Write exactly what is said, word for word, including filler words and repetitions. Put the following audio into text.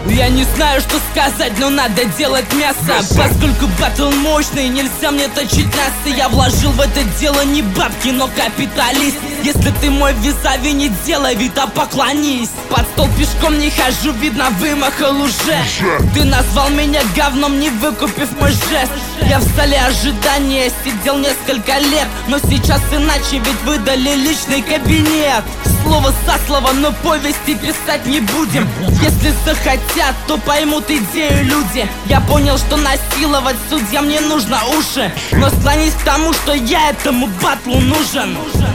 Я не знаю, что сказать, но надо делать мясо. Поскольку батл мощный, нельзя мне точить мясо. Я вложил в это дело не бабки, но капиталист. Если ты мой визави, не делай вид, а поклонись. Под стол пешком не хожу, видно, вымахал уже. Ты назвал меня говном, не выкупив мой жест. Я в зале ожидания сидел несколько лет, но сейчас иначе, ведь выдали личный кабинет. Слово за слово, но повести писать не будем. Если захотят, то поймут идею люди. Я понял, что насиловать судьям не нужно уши, но склонись к тому, что я этому батлу нужен.